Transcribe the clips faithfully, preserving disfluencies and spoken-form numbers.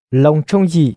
lòng trong gì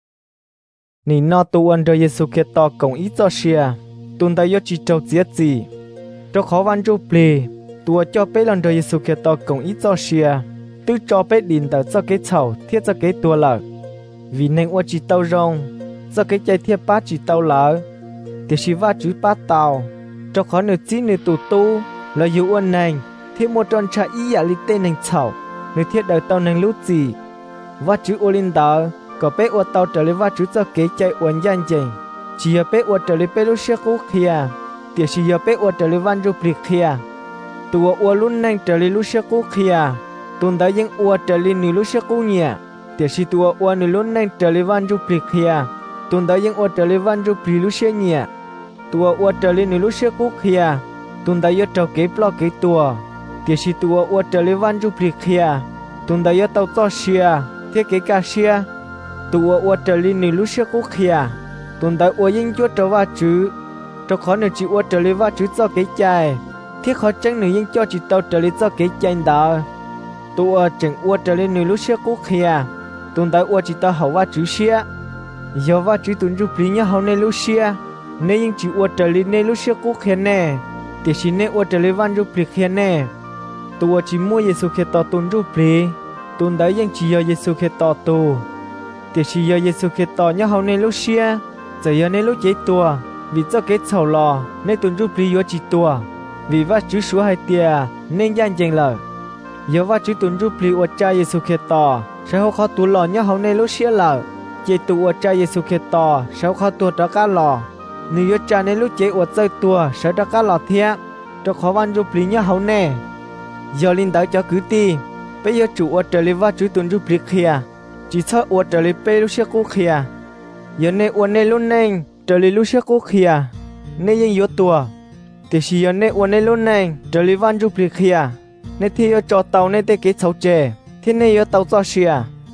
nì nó tu ăn đời Giêsu Kitô cộng ý cho xia tuân tay yo chỉ trâu giết gì cho khó văn chú plê tua cho bé lần đời Giêsu Kitô cộng ý cho xia tư cho bé đình tờ cho cái chậu thiết cho cái tua lợ vì nên ô chỉ tàu rong cho cái chạy thiết bát chỉ tàu lợ thì chỉ va chữ bát tàu cho khó nửa chỉ nửa tụ tu là yêu ôn nành thiết một tròn trà ý giả lý tên nành chậu nửa thiết đời tàu nành lút gì va chữ ô linh tờ có bé ô tàu trở lại va chữ cho cái chạy uốn gian chỉnh chỉ ở bé ô trở lại bé lúc xe cũ kia thì chỉ ở bé ô trở lại van du plik kia tua ô luôn nành trở lại lúc xe cũ kia tuần tới những ô trở lại nửa lúc xe cũ nhẹ thì chỉ tua ô nửa luôn nành trở lại van du plik kia tuần tới những ô trở lại van du plik lúc xe nhẹ tua ô trở lại nửa lúc xe cũ kia tuần tới những tàu cái plo cái tua thì chỉ tua ô trở lại van du plik kia tuần tới những tàu to xia thiết cái cá xia tua ô trở lại nửa lúc xe cũ kia tuần tới ô những chúa trở vào chữ cho khó nửa chỉ ô trở lại vào chữ cho cái chai thiết khó tránh nửa những cho chỉ tàu trở lại cho cái chai đó tua chẳng ô trở lại nửa lúc xe cũ kia tuần tới ô chỉ tàu hậu vào chữ xia giờ vào chữ tuần chụp lý nhá hậu này lúc xia nên những chỉ ô trở lại này lúc xe cũ kia nè thì chỉ nên ô trở lại van chụp lý kia nè tua chỉ mua Giêsu Kitô tuần chụp lý tuần tới những chỉ giờ Giêsu Kitô tu thì chỉ giờ Giêsu Kitô nhá hậu này lúc xia giờ giờ này lúc chế tua vì cho cái chầu lò nên tuần chụp lý yo chỉ tua vì vắt chữ số hai tia nên gian chèn lờ giờ vắt chữ tuần chụp lý ô cha Giêsu Kitô sao khó tu lò nhá hậu này lúc xia lờ chế tu ô cha Giêsu Kitô sao khó tu đó cá lò nếu yo cha nên lúc chế ô chơi tua sao đó cá lò thiệt cho khó văn chụp lý nhá hậu nè giờ linh tới cho cứ ti bây giờ chủ ô trở lại vắt chữ tuần chụp lý kia chỉ sợ ô trở lại pe lúc xia cũ kia giờ này ô này luôn này trở lại lúc xia cũ kia nênยังyếu tua thì chỉ giờ này ô này luôn này trở lại van chụp lý kia nên thì yo cho tàu nên tới cái sầu chè thế này yo tàu cho xia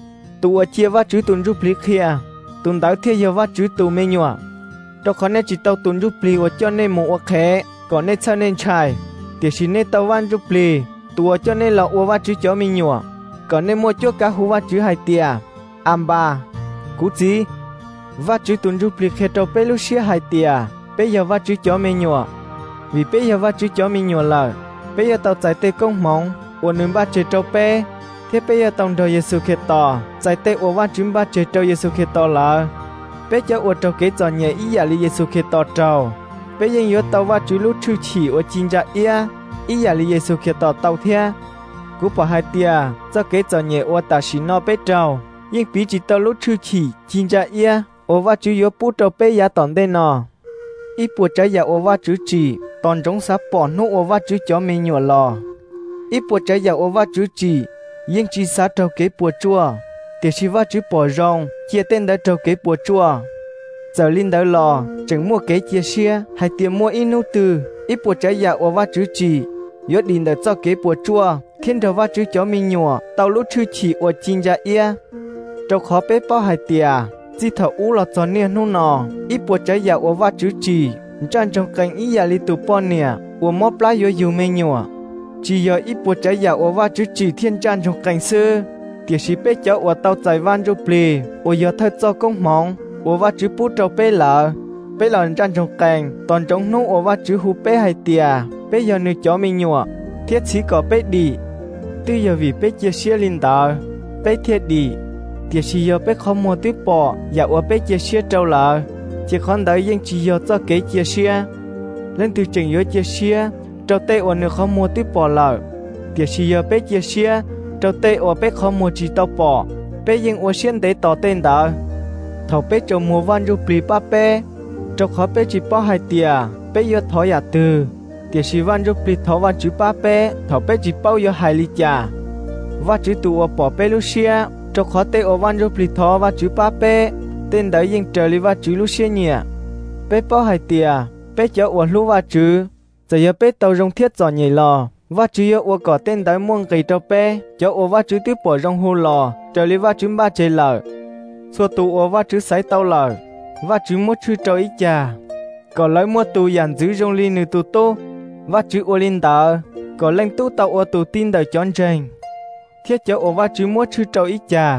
tua chia vắt chữ tuần chụp lý kia tuần tới thì giờ vắt chữ tu mê nhọ cho khó nên chỉ tàu tuần chụp lý ô cho nên một ô khé còn nên cho nên trai thì chỉ nên tàu van chụp lý tua cho nên là ô vắt chữ cho mê nhọ còn nên mua chỗ cá hú vắt chữ hai tia amba cú gì vắt chữ tuần chụp lý kia tàu pe lúc xia hai tia bây giờ vắt chữ cho mê nhọ vì bây giờ vắt chữ cho mê nhọ là bây giờ tàu chạy tê công mong ô nương vắt chữ tàu pe thế bây giờ tàu đời Giêsu Kitô chạy tê ô vắt chữ vắt chữ tàu Giêsu Kitô là bây giờ ô tàu cái trò nhẹ ý giả lý Giêsu Kitô tàu bây giờ yếu tàu vắt chữ lúc chữ chỉ ô chín ra ia ý giả lý Giêsu Kitô tàu thea cú bỏ hai tia cho cái trò nhẹ ô ta xin nó bé trâu nhưng bí chỉ tàu lúc chữ chỉ chín ra ia ô vắt chữ yếu bút trâu bé giá tòn đây nọ ít bùa trái giả ô vắt chữ chỉ tòn giống sáp bỏ nụ ô vắt chữ chó mê nhọ lò ít bùa trái giả ô vắt chữ chỉ nhưng chỉ sát trâu kế bùa chua thì chỉ vắt chữ bỏ rong chia tên đã trâu kế bùa chua giờ linh đã lò chẳng mua kế chia xia hay tiền mua in nụ từ ít bùa trái giả ô vắt chữ chỉ yếu đình đã cho kế bùa chua thiên trâu vắt chữ chó mê nhọ tàu lúc chữ chỉ ô chín ra ia trâu khó bé bao hai tia chỉ thở u là cho nên nụ nọ ít bùa trái giả ô vắt chữ chỉ trang trong cành ý giả li tụ pon nè ô móp lá yếu yếu mê nhọ chỉ giờ ít bùa trái giả ô vắt chữ chỉ thiên trang trong cành xưa tiệt sĩ bé cháu ô tàu chạy van du plê ô giờ thay cho công mong ô vắt chữ bút trâu bé lợ bé lợ trang trong cành toàn trong nụ ô vắt chữ hú bé hai tia bé giờ nữ chó mê nhọ thiết sĩ có bé đi từ giờ vì bé chia sẻ linh tờ bé thiết đi tiệt sĩ giờ bé không mua tiếp bỏ giả ô bé chia sẻ trâu lợ chỉ còn đợi những chỉ giờ cho cái chia sẻ lên từ trình yếu chia sẻ trâu tê ô nữ không mua tiếp bỏ lợ tiệt sĩ giờ bé chia sẻ trâu tê ô bé không mua chỉ tao bỏ bé những ô xiên để tỏ tên đó thầu bé trâu mua van du pli ba bé trâu khó bé chỉ bỏ hai tia bé giờ thọ giả từ tiệt sĩ van du pli thọ van chữ ba bé thầu bé chỉ bao giờ hai ly trà và chữ tụ ô bỏ bé Lucia trâu khó tê ô van du pli thọ và chữ ba bé tên đấy nhưng trời li và chữ Lucia nhỉ bé bao hai tia bé cháu ô lu và chữ giờ giờ bé tàu rong thiết giò nhảy lò và chữ yo ô có tên đấy muông cây trâu bé cháu ô và chữ tiếp bỏ rong hu lò trời li và chữ ba chơi lờ xua tụ ô và chữ sấy tàu lờ và chữ một chữ trâu ít trà có lấy mua tụ dàn giữ rong li nữ tụ tô và chữ ô linh tờ có lên tụ tàu ô tụ tin đời chọn trình thiết cháu ô và chữ một chữ trâu ít trà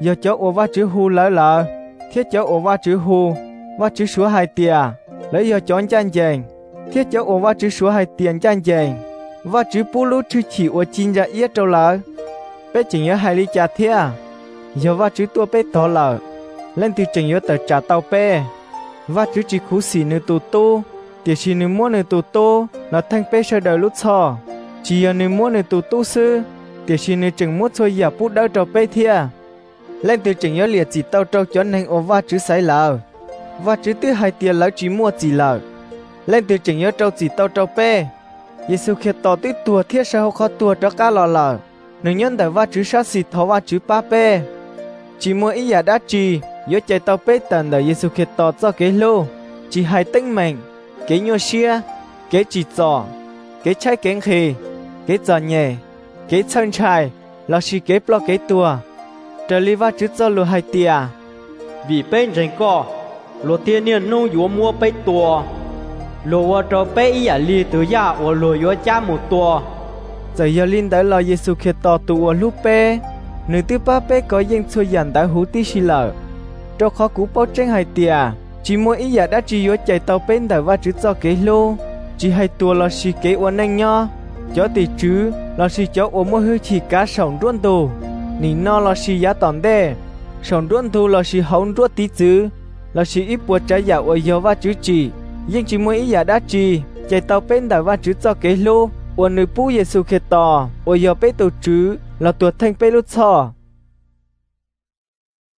giờ cháu ô va chữ hu lỡ lỡ thiết cháu ô va chữ hu va chữ số hai tia lấy giờ chọn chan chèn thiết cháu ô va chữ số hai tiền chan chèn va chữ pu lu chữ chỉ ô chín ra yết trâu lỡ bé chỉ nhớ hai ly trà thia giờ va chữ tua bé to lỡ lên từ chừng nhớ tờ trà tàu bé va chữ chỉ khú xì nữ tù tu tiệt chỉ nữ mua nữ tù tu là thanh bé sơ đời lút sò chỉ giờ nữ mua nữ tù tu sư tiệt chỉ nữ chừng mua thôi giờ bút đỡ trâu bé thia lên từ chừng nhớ liệt chỉ tàu trâu cho nên ô va chữ sấy lỡ va chữ thứ hai tiền lỡ chỉ mua chỉ lỡ lên từ chừng nhớ trâu chỉ tàu trâu bé Giêsu khi tỏ tới tua thiết sao khó tua cho cá lò lờ nữ nhân tại va chữ sát xịt thọ va chữ ba pe chỉ mua ý giả đã trì nhớ chạy tàu pe tần đời Giêsu khi tỏ cho cái lô chỉ hai tinh mình cái nhô xia cái chỉ trò cái trái kén khì cái trò nhẹ cái chân trai là chỉ cái blo cái tua trở li va chữ cho lô hai tia vì bên rình co lô tiên niên nô yếu mua pe tua lô cho pe ý giả li từ giả ô lô yếu cha một tua giờ giờ linh đã lo Giêsu khi tỏ tua lúc pe nữ tư ba pe có dân xua dàn đã hú tí xì lợ cho khó cú bao tranh hai tia chỉ mua ý giả đã chỉ yếu chạy tàu bên tại va chữ cho cái lô chỉ hai tua là xì cái uốn anh nho cho tỷ chứ là xì cháu ốm mua hư chỉ cá sòng ruộng tù nỉ no là xì giá tòn đê sòng ruộng tù là xì hóng ruộng tí chứ là xì ít bùa trái giả ở yếu va chữ chỉ nhưng chỉ mua ý giả đã chỉ chạy tàu bên tại va chữ cho cái lô uốn nữ pu Giêsu khi tỏ ở yếu bé tù chứ là tuột thanh bé lút sò